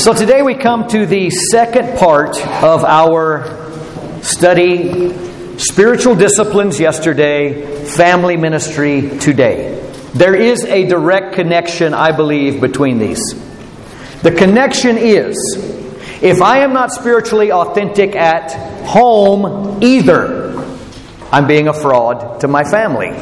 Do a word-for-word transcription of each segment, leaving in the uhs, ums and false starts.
So today we come to the second part of our study, spiritual disciplines yesterday, family ministry today. There is a direct connection, I believe, between these. The connection is, if I am not spiritually authentic at home either, I'm being a fraud to my family.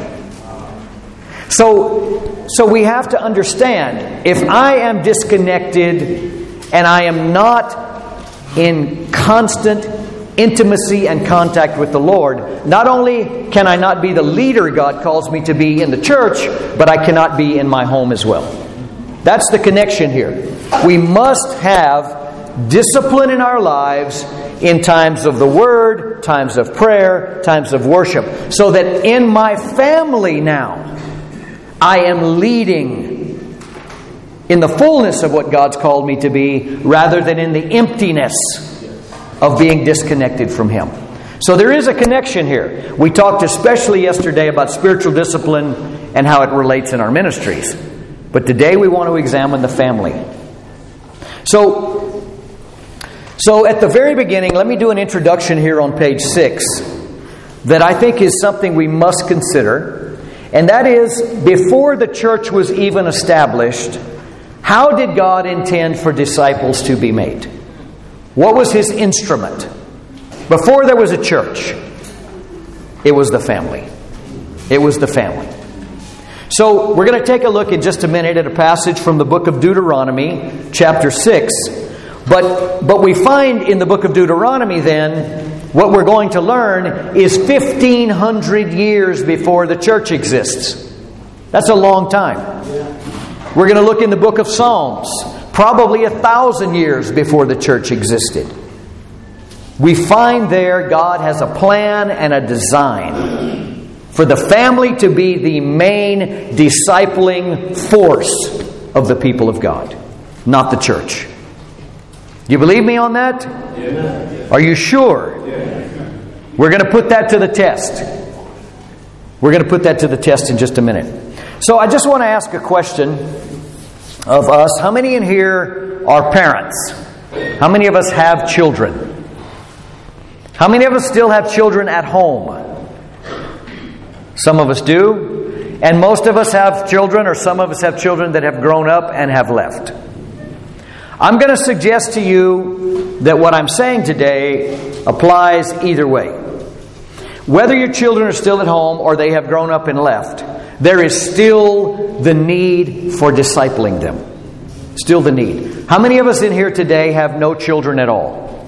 So, so we have to understand, if I am disconnected and I am not in constant intimacy and contact with the Lord, not only can I not be the leader God calls me to be in the church, but I cannot be in my home as well. That's the connection here. We must have discipline in our lives in times of the Word, times of prayer, times of worship, so that in my family now, I am leading in the fullness of what God's called me to be, rather than in the emptiness of being disconnected from Him. So there is a connection here. We talked especially yesterday about spiritual discipline and how it relates in our ministries. But today we want to examine the family. So, so at the very beginning, let me do an introduction here on page six that I think is something we must consider. And that is, before the church was even established, how did God intend for disciples to be made? What was His instrument? Before there was a church, it was the family. It was the family. So we're going to take a look in just a minute at a passage from the book of Deuteronomy, chapter six. But, but we find in the book of Deuteronomy then, what we're going to learn is fifteen hundred years before the church exists. That's a long time. We're going to look in the book of Psalms, probably a thousand years before the church existed. We find there God has a plan and a design for the family to be the main discipling force of the people of God, not the church. Do you believe me on that? Yeah. Are you sure? Yeah. We're going to put that to the test. We're going to put that to the test in just a minute. So I just want to ask a question of us. How many in here are parents? How many of us have children? How many of us still have children at home? Some of us do. And most of us have children, or some of us have children that have grown up and have left. I'm going to suggest to you that what I'm saying today applies either way. Whether your children are still at home or they have grown up and left, there is still the need for discipling them. Still the need. How many of us in here today have no children at all?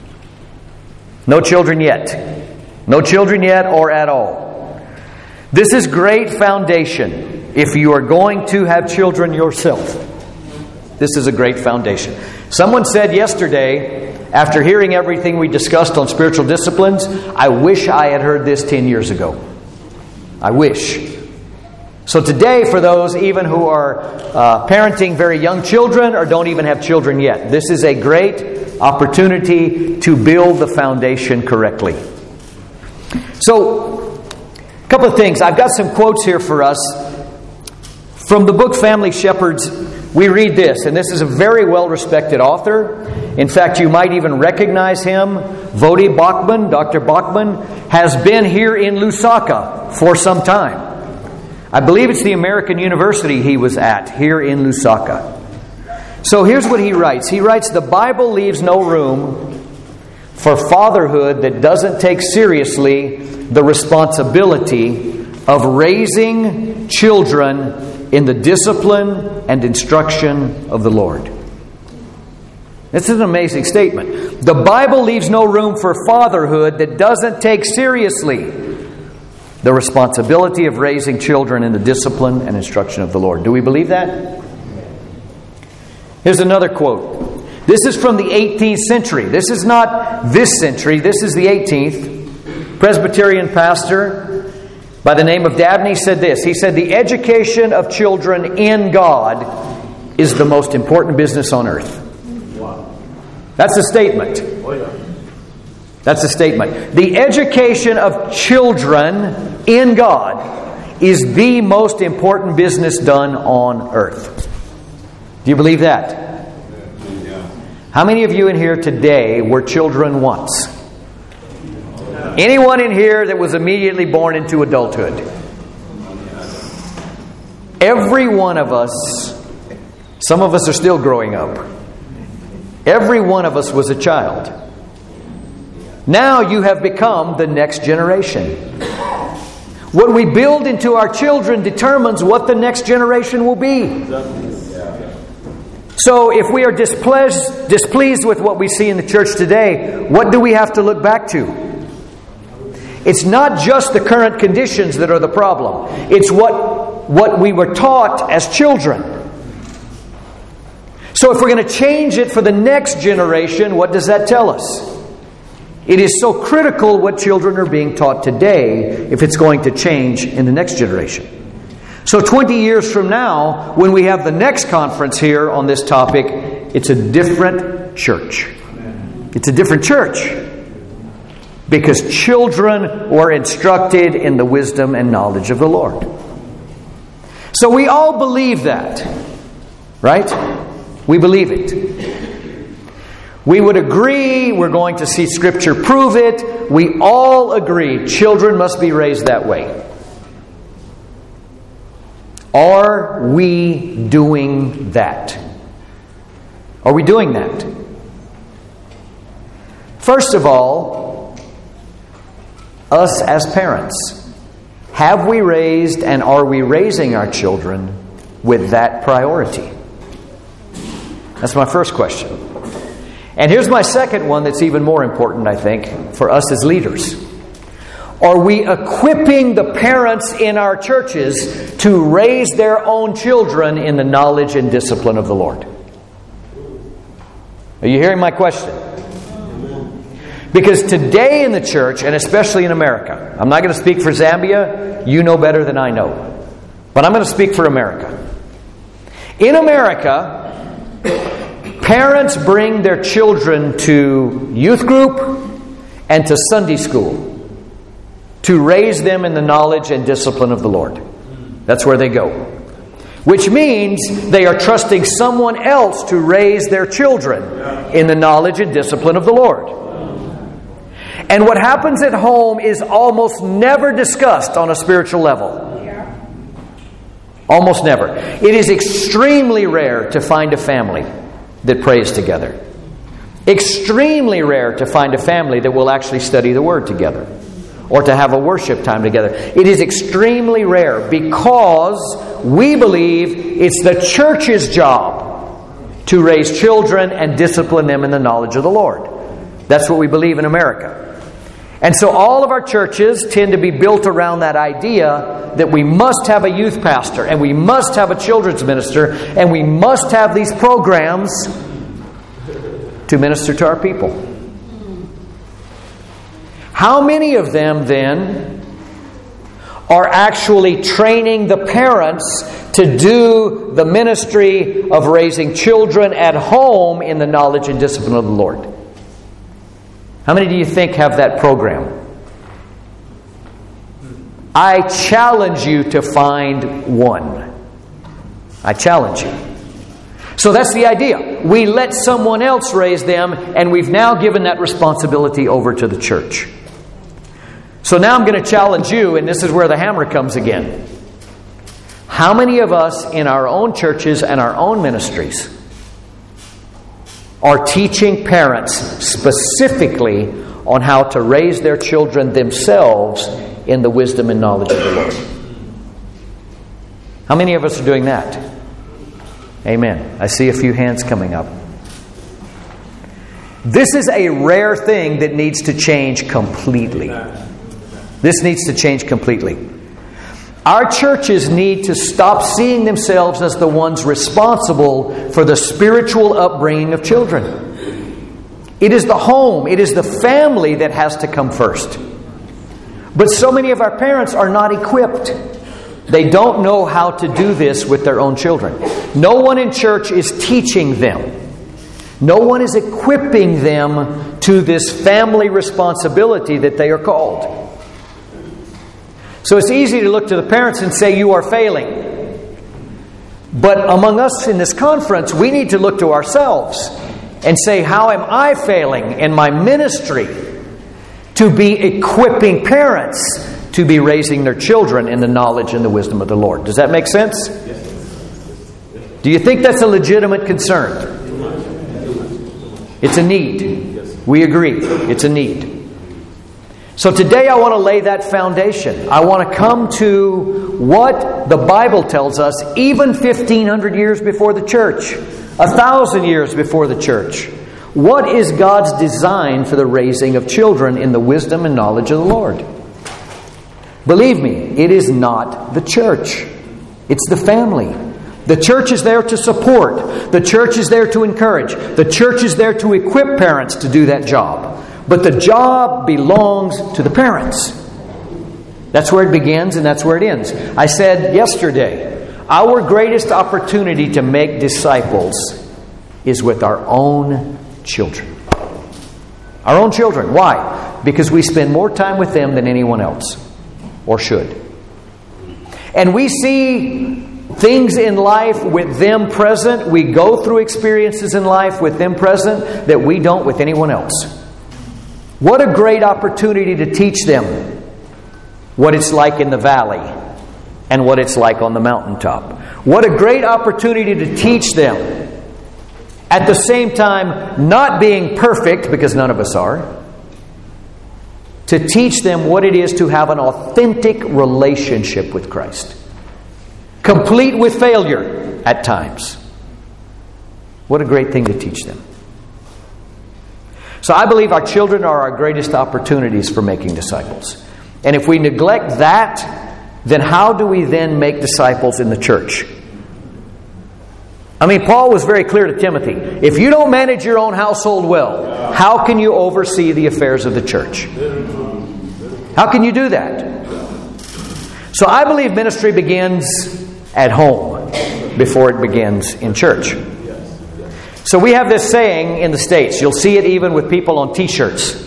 No children yet. No children yet or at all. This is great foundation if you are going to have children yourself. This is a great foundation. Someone said yesterday, after hearing everything we discussed on spiritual disciplines, I wish I had heard this ten years ago. I wish. So today, for those even who are uh, parenting very young children or don't even have children yet, this is a great opportunity to build the foundation correctly. So, a couple of things. I've got some quotes here for us. From the book Family Shepherds, we read this, and this is a very well-respected author. In fact, you might even recognize him. Voddie Baucham, Doctor Baucham, has been here in Lusaka for some time. I believe it's the American University he was at, here in Lusaka. So here's what he writes. He writes, the Bible leaves no room for fatherhood that doesn't take seriously the responsibility of raising children in the discipline and instruction of the Lord. This is an amazing statement. The Bible leaves no room for fatherhood that doesn't take seriously the responsibility of raising children in the discipline and instruction of the Lord. Do we believe that? Here's another quote. This is from the eighteenth century. This is not this century. This is the eighteenth. Presbyterian pastor by the name of Dabney said this. He said, the education of children in God is the most important business on earth. That's a statement. That's a statement. The education of children in God is the most important business done on earth. Do you believe that? How many of you in here today were children once? Anyone in here that was immediately born into adulthood? Every one of us, some of us are still growing up. Every one of us was a child. Now you have become the next generation. What we build into our children determines what the next generation will be. So if we are displeased, displeased with what we see in the church today, what do we have to look back to? It's not just the current conditions that are the problem. It's what, what we were taught as children. So if we're going to change it for the next generation, what does that tell us? It is so critical what children are being taught today if it's going to change in the next generation. So twenty years from now, when we have the next conference here on this topic, it's a different church. It's a different church. Because children were instructed in the wisdom and knowledge of the Lord. So we all believe that. Right? We believe it. We would agree, we're going to see Scripture prove it. We all agree children must be raised that way. Are we doing that? Are we doing that? First of all, us as parents, have we raised and are we raising our children with that priority? That's my first question. And here's my second one that's even more important, I think, for us as leaders. Are we equipping the parents in our churches to raise their own children in the knowledge and discipline of the Lord? Are you hearing my question? Because today in the church, and especially in America, I'm not going to speak for Zambia, you know better than I know. But I'm going to speak for America. In America, parents bring their children to youth group and to Sunday school to raise them in the knowledge and discipline of the Lord. That's where they go. Which means they are trusting someone else to raise their children in the knowledge and discipline of the Lord. And what happens at home is almost never discussed on a spiritual level. Almost never. It is extremely rare to find a family that prays together. Extremely rare to find a family that will actually study the Word together or to have a worship time together. It is extremely rare because we believe it's the church's job to raise children and discipline them in the knowledge of the Lord. That's what we believe in America. And so all of our churches tend to be built around that idea that we must have a youth pastor and we must have a children's minister and we must have these programs to minister to our people. How many of them then are actually training the parents to do the ministry of raising children at home in the knowledge and discipline of the Lord? How many do you think have that program? I challenge you to find one. I challenge you. So that's the idea. We let someone else raise them, and we've now given that responsibility over to the church. So now I'm going to challenge you, and this is where the hammer comes again. How many of us in our own churches and our own ministries are teaching parents specifically on how to raise their children themselves in the wisdom and knowledge of the Lord? How many of us are doing that? Amen. I see a few hands coming up. This is a rare thing that needs to change completely. This needs to change completely. Our churches need to stop seeing themselves as the ones responsible for the spiritual upbringing of children. It is the home, it is the family that has to come first. But so many of our parents are not equipped. They don't know how to do this with their own children. No one in church is teaching them. No one is equipping them to this family responsibility that they are called. So it's easy to look to the parents and say, you are failing. But among us in this conference, we need to look to ourselves and say, how am I failing in my ministry to be equipping parents to be raising their children in the knowledge and the wisdom of the Lord? Does that make sense? Do you think that's a legitimate concern? It's a need. We agree. It's a need. So today I want to lay that foundation. I want to come to what the Bible tells us even fifteen hundred years before the church, a thousand years before the church. What is God's design for the raising of children in the wisdom and knowledge of the Lord? Believe me, it is not the church. It's the family. The church is there to support. The church is there to encourage. The church is there to equip parents to do that job. But the job belongs to the parents. That's where it begins and that's where it ends. I said yesterday, our greatest opportunity to make disciples is with our own children. Our own children. Why? Because we spend more time with them than anyone else. Or should. And we see things in life with them present. We go through experiences in life with them present that we don't with anyone else. What a great opportunity to teach them what it's like in the valley and what it's like on the mountaintop. What a great opportunity to teach them, at the same time not being perfect, because none of us are, to teach them what it is to have an authentic relationship with Christ. Complete with failure at times. What a great thing to teach them. So I believe our children are our greatest opportunities for making disciples. And if we neglect that, then how do we then make disciples in the church? I mean, Paul was very clear to Timothy. If you don't manage your own household well, how can you oversee the affairs of the church? How can you do that? So I believe ministry begins at home before it begins in church. So we have this saying in the States. You'll see it even with people on t-shirts.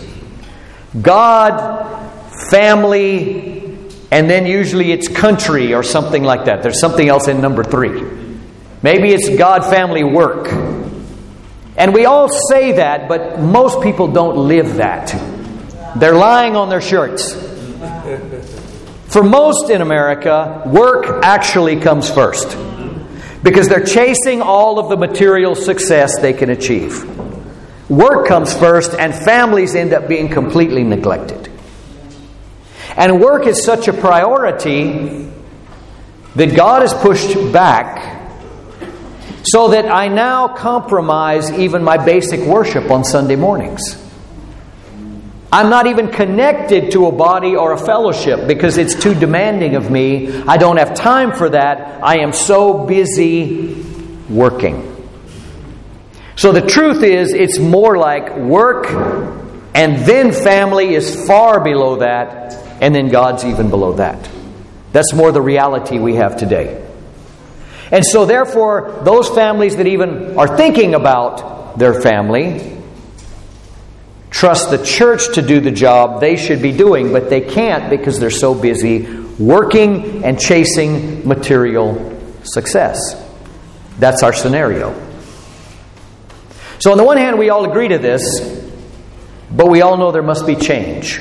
God, family, and then usually it's country or something like that. There's something else in number three. Maybe it's God, family, work. And we all say that, but most people don't live that. They're lying on their shirts. For most in America, work actually comes first. Because they're chasing all of the material success they can achieve. Work comes first, and families end up being completely neglected. And work is such a priority that God has pushed back so that I now compromise even my basic worship on Sunday mornings. I'm not even connected to a body or a fellowship because it's too demanding of me. I don't have time for that. I am so busy working. So the truth is, it's more like work, and then family is far below that, and then God's even below that. That's more the reality we have today. And so therefore, those families that even are thinking about their family trust the church to do the job they should be doing, but they can't because they're so busy working and chasing material success. That's our scenario. So on the one hand, we all agree to this, but we all know there must be change.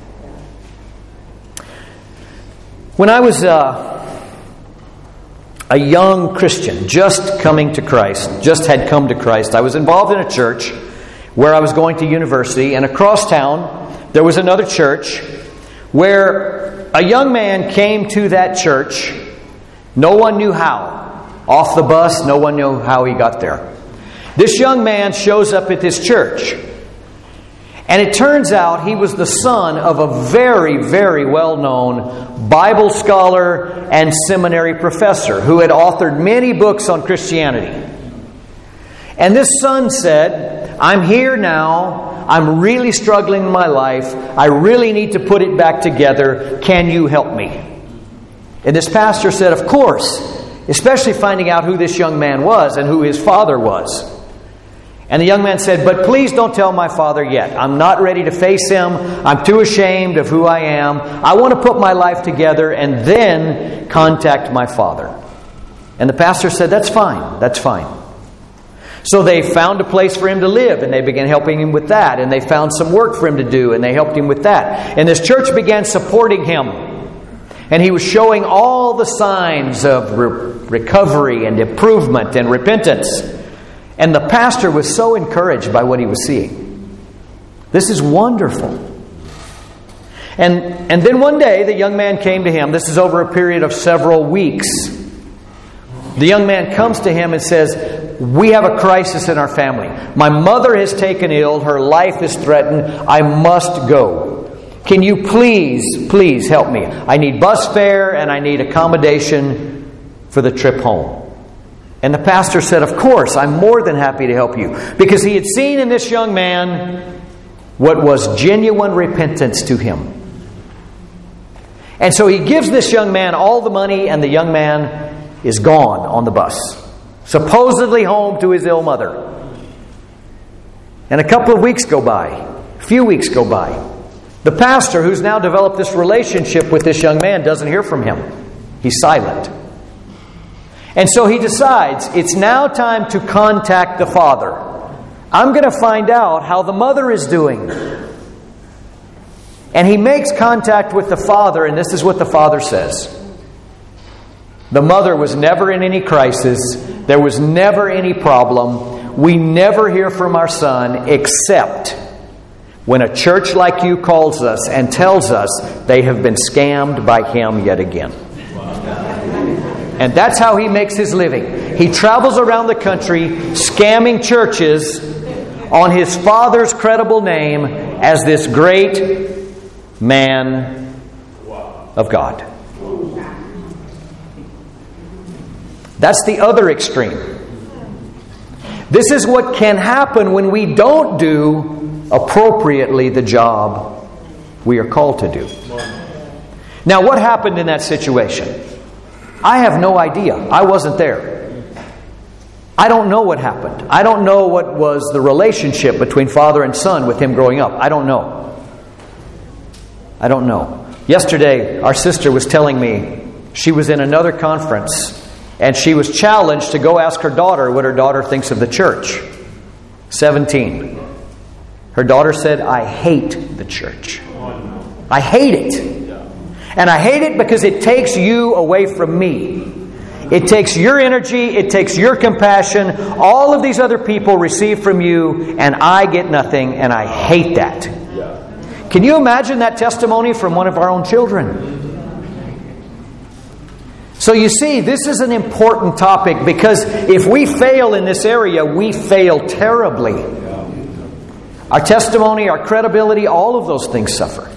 When I was uh, a young Christian, just coming to Christ, just had come to Christ, I was involved in a church where I was going to university, and across town there was another church where a young man came to that church. No one knew how. Off the bus, no one knew how he got there. This young man shows up at this church, and it turns out he was the son of a very, very well-known Bible scholar and seminary professor who had authored many books on Christianity. And this son said, I'm here now. I'm really struggling in my life. I really need to put it back together. Can you help me? And this pastor said, of course, especially finding out who this young man was and who his father was. And the young man said, but please don't tell my father yet. I'm not ready to face him. I'm too ashamed of who I am. I want to put my life together and then contact my father. And the pastor said, that's fine. That's fine. So they found a place for him to live, and they began helping him with that. And they found some work for him to do, and they helped him with that. And this church began supporting him. And he was showing all the signs of re- recovery and improvement and repentance. And the pastor was so encouraged by what he was seeing. This is wonderful. And, and then one day, the young man came to him. This is over a period of several weeks. The young man comes to him and says, "We have a crisis in our family. My mother has taken ill. Her life is threatened. I must go. Can you please, please help me? I need bus fare and I need accommodation for the trip home." And the pastor said, "Of course, I'm more than happy to help you." Because he had seen in this young man what was genuine repentance to him. And so he gives this young man all the money, and the young man is gone on the bus, supposedly home to his ill mother. And a couple of weeks go by. A few weeks go by. The pastor, who's now developed this relationship with this young man, doesn't hear from him. He's silent. And so he decides, it's now time to contact the father. I'm going to find out how the mother is doing. And he makes contact with the father, and this is what the father says. The mother was never in any crisis. There was never any problem. We never hear from our son except when a church like you calls us and tells us they have been scammed by him yet again. And that's how he makes his living. He travels around the country scamming churches on his father's credible name as this great man of God. That's the other extreme. This is what can happen when we don't do appropriately the job we are called to do. Now, what happened in that situation? I have no idea. I wasn't there. I don't know what happened. I don't know what was the relationship between father and son with him growing up. I don't know. I don't know. Yesterday, our sister was telling me she was in another conference and she was challenged to go ask her daughter what her daughter thinks of the church. seventeen. Her daughter said, "I hate the church. I hate it. And I hate it because it takes you away from me. It takes your energy, it takes your compassion. All of these other people receive from you, and I get nothing, and I hate that." Can you imagine that testimony from one of our own children? So you see, this is an important topic because if we fail in this area, we fail terribly. Our testimony, our credibility, all of those things suffer.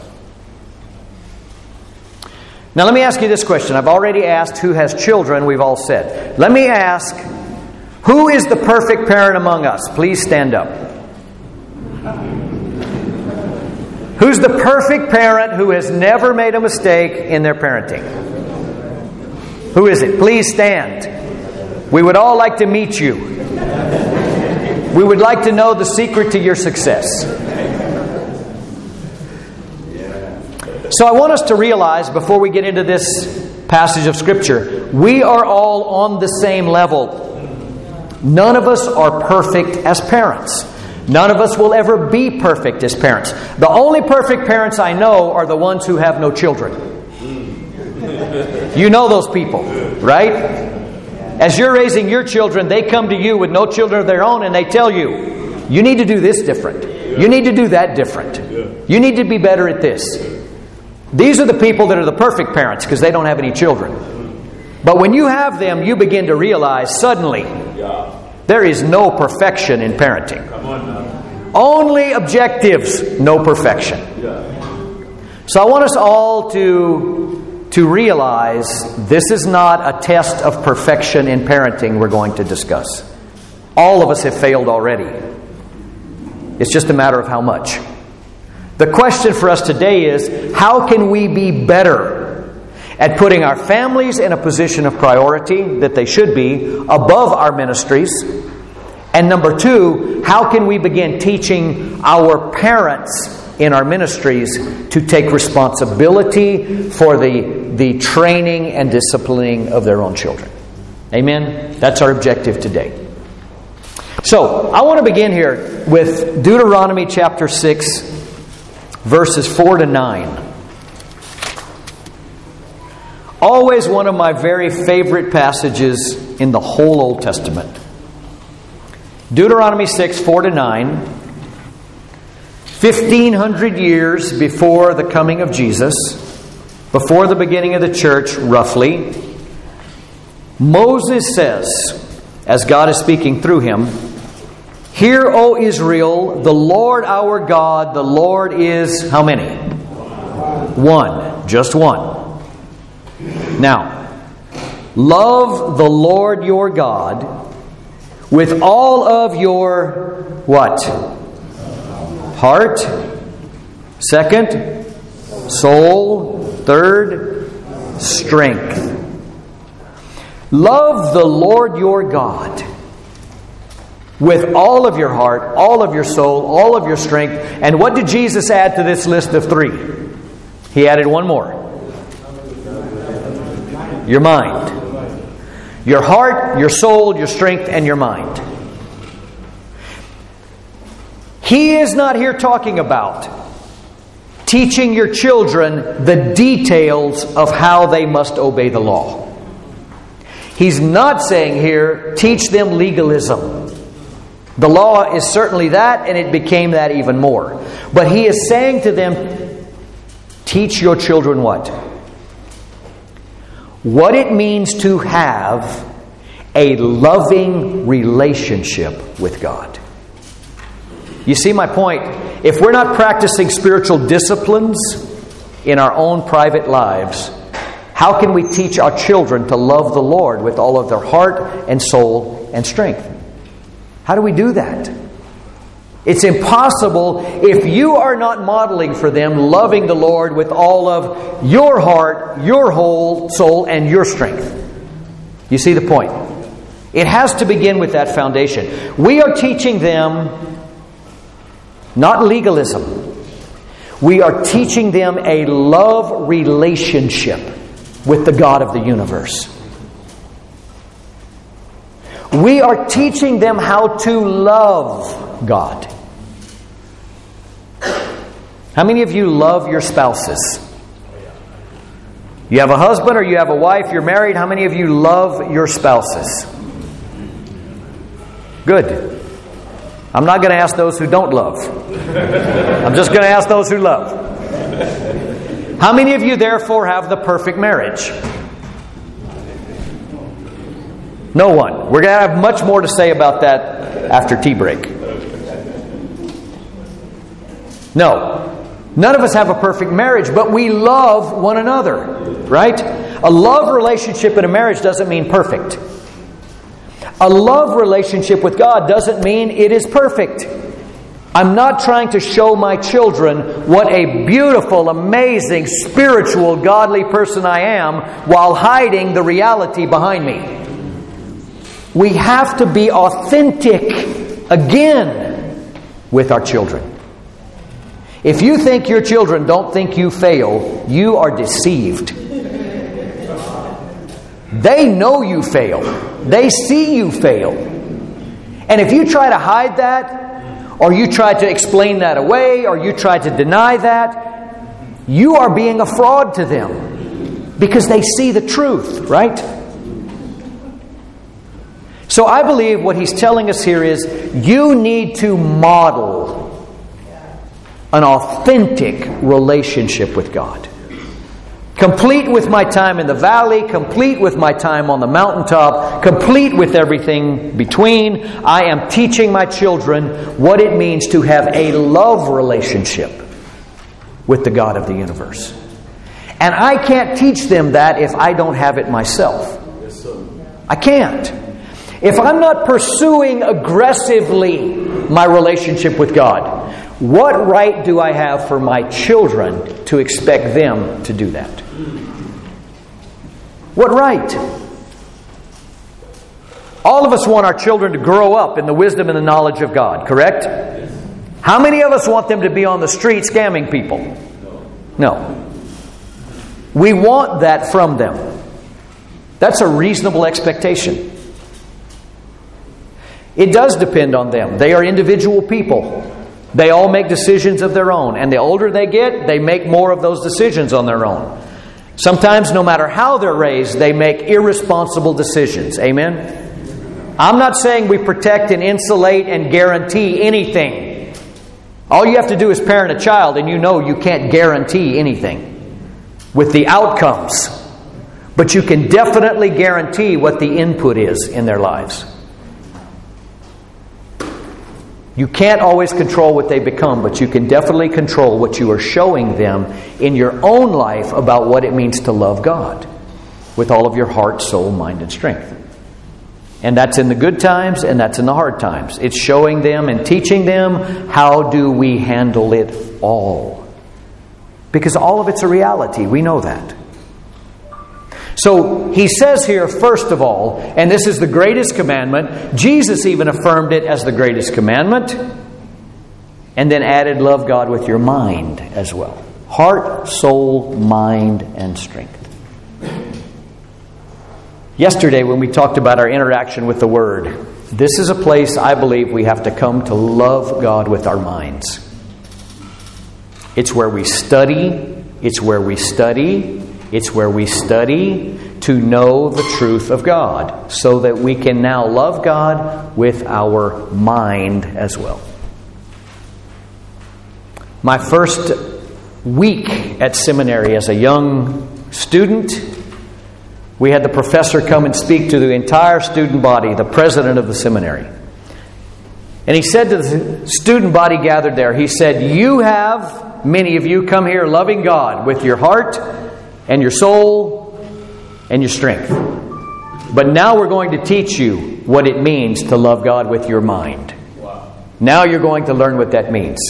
Now let me ask you this question. I've already asked who has children, we've all said. Let me ask, who is the perfect parent among us? Please stand up. Who's the perfect parent who has never made a mistake in their parenting? Who is it? Please stand. We would all like to meet you. We would like to know the secret to your success. So I want us to realize before we get into this passage of Scripture, we are all on the same level. None of us are perfect as parents. None of us will ever be perfect as parents. The only perfect parents I know are the ones who have no children. You know those people, right? As you're raising your children, they come to you with no children of their own and they tell you, you need to do this different. You need to do that different. You need to be better at this. These are the people that are the perfect parents because they don't have any children. But when you have them, you begin to realize suddenly there is no perfection in parenting. Only objectives, no perfection. So I want us all to, to realize this is not a test of perfection in parenting we're going to discuss. All of us have failed already. It's just a matter of how much. The question for us today is, how can we be better at putting our families in a position of priority that they should be above our ministries? And number two, how can we begin teaching our parents in our ministries to take responsibility for the, the training and disciplining of their own children? Amen? That's our objective today. So, I want to begin here with Deuteronomy chapter six, verses four to nine. Always one of my very favorite passages in the whole Old Testament. Deuteronomy six, four to nine. fifteen hundred years before the coming of Jesus, before the beginning of the church, roughly, Moses says, as God is speaking through him, "Hear, O Israel, the Lord our God, the Lord is," how many? One. Just one. Now, love the Lord your God with all of your, what? Heart. Second, soul. Third, strength. Love the Lord your God with all of your heart, all of your soul, all of your strength. And what did Jesus add to this list of three? He added one more. Your mind. Your heart, your soul, your strength, and your mind. He is not here talking about teaching your children the details of how they must obey the law. He's not saying here, teach them legalism. The law is certainly that, and it became that even more. But he is saying to them, teach your children what? What it means to have a loving relationship with God. You see my point? If we're not practicing spiritual disciplines in our own private lives, how can we teach our children to love the Lord with all of their heart and soul and strength? How do we do that? It's impossible if you are not modeling for them loving the Lord with all of your heart, your whole soul, and your strength. You see the point? It has to begin with that foundation. We are teaching them not legalism. We are teaching them a love relationship with the God of the universe. We are teaching them how to love God. How many of you love your spouses? You have a husband or you have a wife, you're married. How many of you love your spouses? Good. I'm not going to ask those who don't love. I'm just going to ask those who love. How many of you therefore have the perfect marriage? No one. We're going to have much more to say about that after tea break. No. None of us have a perfect marriage, but we love one another, right? A love relationship in a marriage doesn't mean perfect. A love relationship with God doesn't mean it is perfect. I'm not trying to show my children what a beautiful, amazing, spiritual, godly person I am while hiding the reality behind me. We have to be authentic again with our children. If you think your children don't think you fail, you are deceived. They know you fail. They see you fail. And if you try to hide that, or you try to explain that away, or you try to deny that, you are being a fraud to them. Because they see the truth, right? So I believe what he's telling us here is, you need to model an authentic relationship with God. Complete with my time in the valley, complete with my time on the mountaintop, complete with everything between. I am teaching my children what it means to have a love relationship with the God of the universe. And I can't teach them that if I don't have it myself. Yes, sir. I can't. If I'm not pursuing aggressively my relationship with God, what right do I have for my children to expect them to do that? What right? All of us want our children to grow up in the wisdom and the knowledge of God, correct? How many of us want them to be on the street scamming people? No. We want that from them. That's a reasonable expectation. It does depend on them. They are individual people. They all make decisions of their own. And the older they get, they make more of those decisions on their own. Sometimes, no matter how they're raised, they make irresponsible decisions. Amen? I'm not saying we protect and insulate and guarantee anything. All you have to do is parent a child, and you know you can't guarantee anything with the outcomes. But you can definitely guarantee what the input is in their lives. You can't always control what they become, but you can definitely control what you are showing them in your own life about what it means to love God with all of your heart, soul, mind, and strength. And that's in the good times, and that's in the hard times. It's showing them and teaching them how do we handle it all. Because all of it's a reality. We know that. So he says here, first of all, and this is the greatest commandment. Jesus even affirmed it as the greatest commandment. And then added, love God with your mind as well. Heart, soul, mind, and strength. Yesterday when we talked about our interaction with the Word, this is a place I believe we have to come to love God with our minds. It's where we study. It's where we study. It's where we study to know the truth of God so that we can now love God with our mind as well. My first week at seminary as a young student, we had the professor come and speak to the entire student body, the president of the seminary. And he said to the student body gathered there, he said, you have, many of you, come here loving God with your heart and your soul and your strength. But now we're going to teach you what it means to love God with your mind. Wow. Now you're going to learn what that means.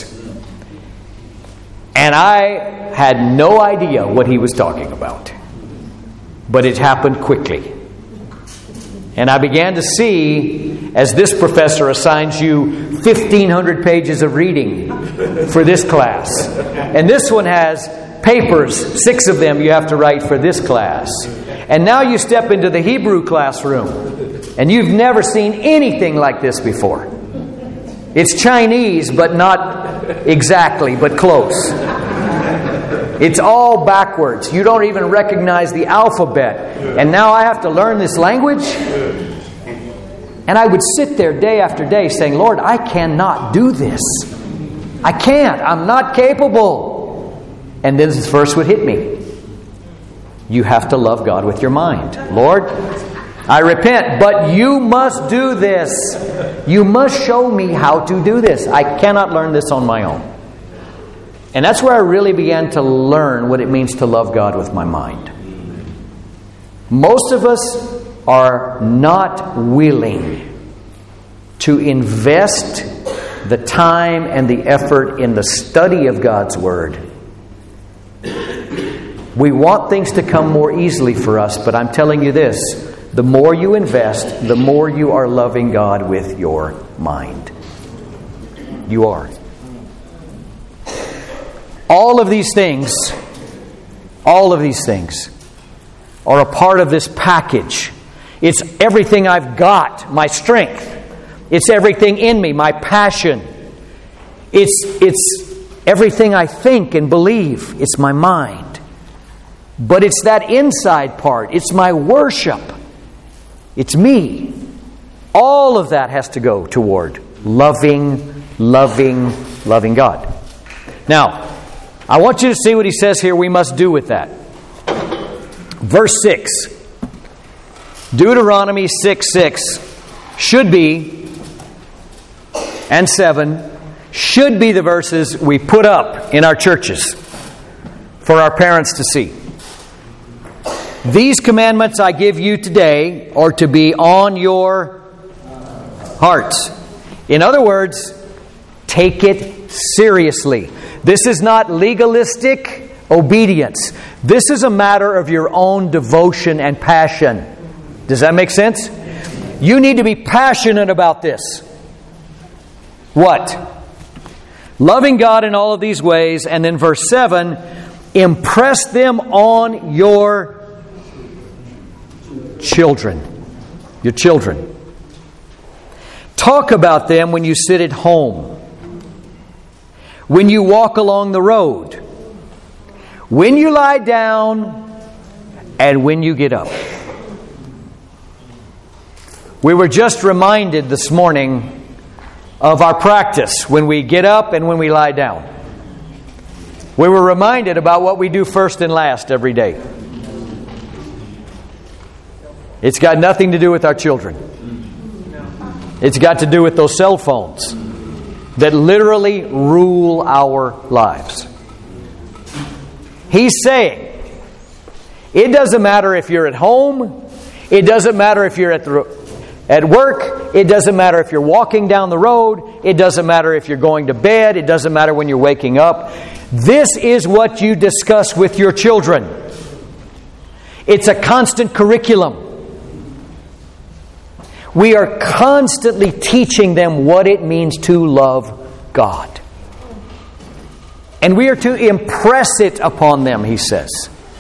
And I had no idea what he was talking about. But it happened quickly. And I began to see, as this professor assigns you fifteen hundred pages of reading for this class. And this one has papers, six of them you have to write for this class. And now you step into the Hebrew classroom, and you've never seen anything like this before. It's Chinese, but not exactly, but close. It's all backwards. You don't even recognize the alphabet. And now I have to learn this language? And I would sit there day after day saying, Lord, I cannot do this. I can't. I'm not capable. And then this verse would hit me. You have to love God with your mind. Lord, I repent, but you must do this. You must show me how to do this. I cannot learn this on my own. And that's where I really began to learn what it means to love God with my mind. Most of us are not willing to invest the time and the effort in the study of God's Word. We want things to come more easily for us, but I'm telling you this, the more you invest, the more you are loving God with your mind. You are. All of these things, all of these things are a part of this package. It's everything I've got, my strength. It's everything in me, my passion. It's, it's everything I think and believe. It's my mind. But it's that inside part. It's my worship. It's me. All of that has to go toward loving, loving, loving God. Now, I want you to see what he says here we must do with that. Verse six. Deuteronomy six six should be, and seven, should be the verses we put up in our churches for our parents to see. These commandments I give you today are to be on your hearts. In other words, take it seriously. This is not legalistic obedience. This is a matter of your own devotion and passion. Does that make sense? You need to be passionate about this. What? Loving God in all of these ways. And then verse seven, impress them on your children. Your children. Talk about them when you sit at home, when you walk along the road, when you lie down, and when you get up. We were just reminded this morning of our practice when we get up and when we lie down. We were reminded about what we do first and last every day. It's got nothing to do with our children. It's got to do with those cell phones that literally rule our lives. He's saying, it doesn't matter if you're at home, it doesn't matter if you're at the At work, it doesn't matter if you're walking down the road. It doesn't matter if you're going to bed. It doesn't matter when you're waking up. This is what you discuss with your children. It's a constant curriculum. We are constantly teaching them what it means to love God. And we are to impress it upon them, he says.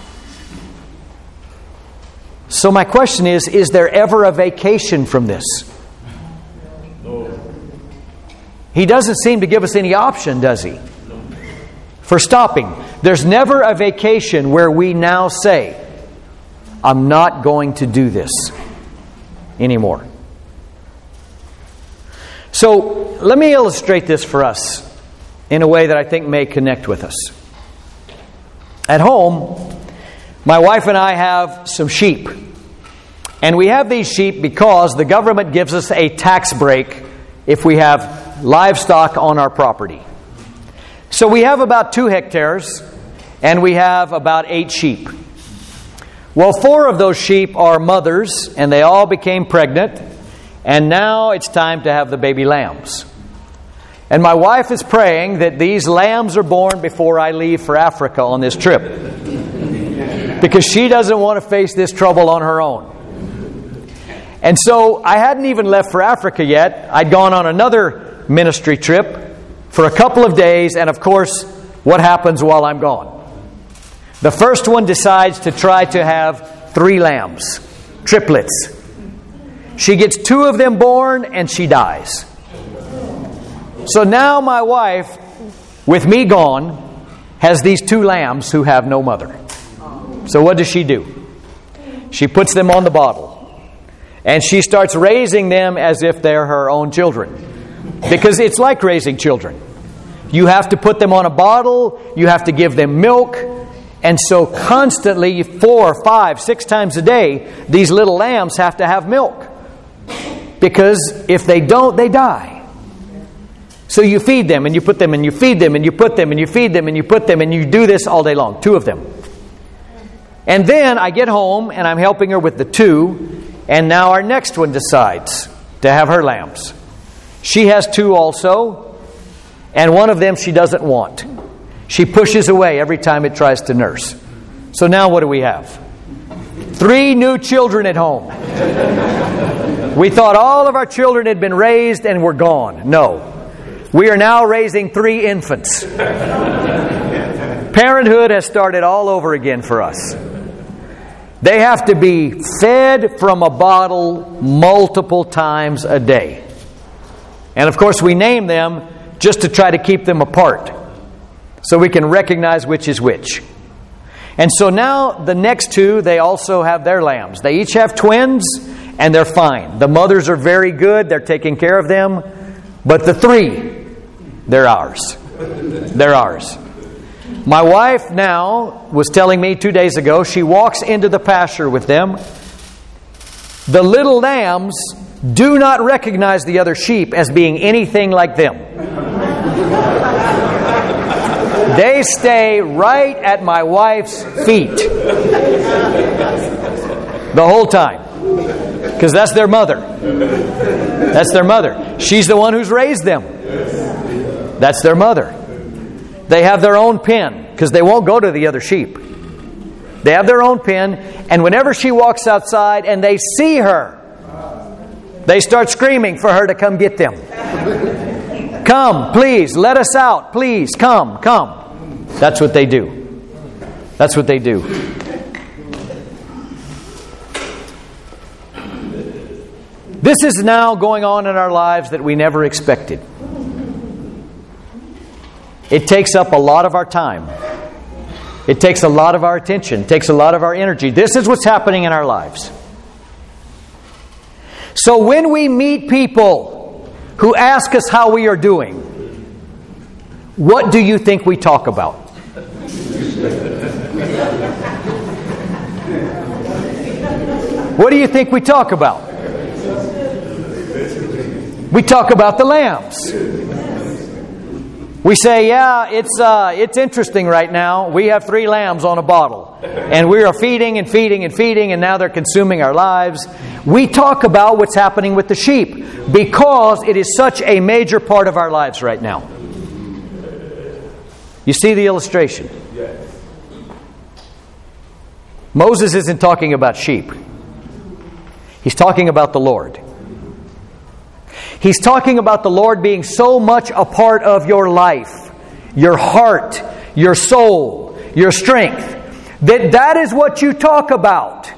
So my question is, is there ever a vacation from this? No. He doesn't seem to give us any option, does he? No. For stopping. There's never a vacation where we now say, I'm not going to do this anymore. So let me illustrate this for us in a way that I think may connect with us. At home, my wife and I have some sheep. And we have these sheep because the government gives us a tax break if we have livestock on our property. So we have about two hectares and we have about eight sheep. Well, four of those sheep are mothers and they all became pregnant. And now it's time to have the baby lambs. And my wife is praying that these lambs are born before I leave for Africa on this trip. Because she doesn't want to face this trouble on her own. And so I hadn't even left for Africa yet. I'd gone on another ministry trip for a couple of days. And of course, what happens while I'm gone? The first one decides to try to have three lambs, triplets. She gets two of them born and she dies. So now my wife, with me gone, has these two lambs who have no mother. So what does she do? She puts them on the bottle. And she starts raising them as if they're her own children. Because it's like raising children. You have to put them on a bottle. You have to give them milk. And so constantly, four, five, six times a day, these little lambs have to have milk. Because if they don't, they die. So you feed them and you put them and you feed them and you put them and you feed them and you put them and you do this all day long. Two of them. And then I get home and I'm helping her with the two. And now our next one decides to have her lambs. She has two also. And one of them she doesn't want. She pushes away every time it tries to nurse. So now what do we have? Three new children at home. We thought all of our children had been raised and were gone. No. We are now raising three infants. Parenthood has started all over again for us. They have to be fed from a bottle multiple times a day. And of course we name them just to try to keep them apart. So we can recognize which is which. And so now the next two, they also have their lambs. They each have twins and they're fine. The mothers are very good. They're taking care of them. But the three, they're ours. They're ours. My wife now was telling me two days ago, she walks into the pasture with them. The little lambs do not recognize the other sheep as being anything like them. They stay right at my wife's feet the whole time. Because that's their mother. That's their mother. She's the one who's raised them. That's their mother. They have their own pen because they won't go to the other sheep. They have their own pen, and whenever she walks outside and they see her, they start screaming for her to come get them. Come, please, let us out. Please, come, come. That's what they do. That's what they do. This is now going on in our lives that we never expected. It takes up a lot of our time. It takes a lot of our attention. It takes a lot of our energy. This is what's happening in our lives. So when we meet people who ask us how we are doing, what do you think we talk about? What do you think we talk about? We talk about the lambs. We say, yeah, it's uh, it's interesting right now. We have three lambs on a bottle. And we are feeding and feeding and feeding, and now they're consuming our lives. We talk about what's happening with the sheep because it is such a major part of our lives right now. You see the illustration? Moses isn't talking about sheep. He's talking about the Lord. He's talking about the Lord being so much a part of your life, your heart, your soul, your strength, that that is what you talk about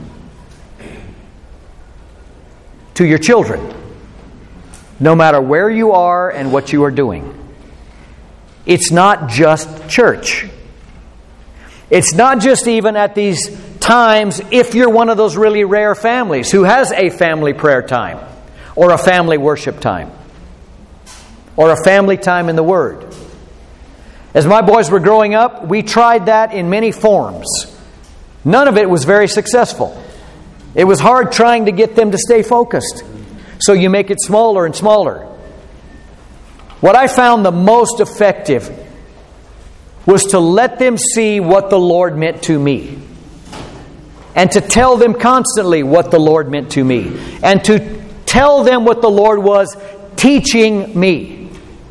to your children, no matter where you are and what you are doing. It's not just church. It's not just even at these times if you're one of those really rare families who has a family prayer time, or a family worship time, or a family time in the Word. As my boys were growing up, we tried that in many forms. None of it was very successful. It was hard trying to get them to stay focused. So you make it smaller and smaller. What I found the most effective was to let them see what the Lord meant to me. And to tell them constantly what the Lord meant to me. And to tell them what the Lord was teaching me.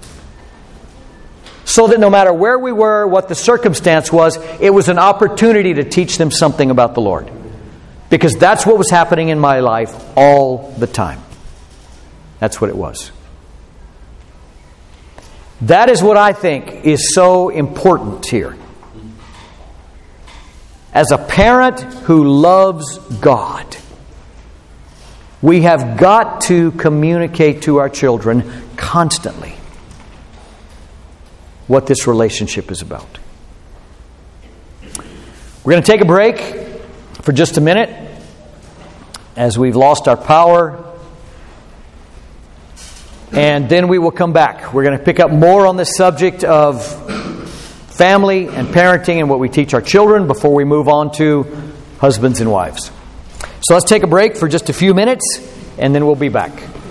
So that no matter where we were, what the circumstance was, it was an opportunity to teach them something about the Lord. Because that's what was happening in my life all the time. That's what it was. That is what I think is so important here. As a parent who loves God, we have got to communicate to our children constantly what this relationship is about. We're going to take a break for just a minute as we've lost our power. And then we will come back. We're going to pick up more on this subject of family and parenting and what we teach our children before we move on to husbands and wives. So let's take a break for just a few minutes, and then we'll be back.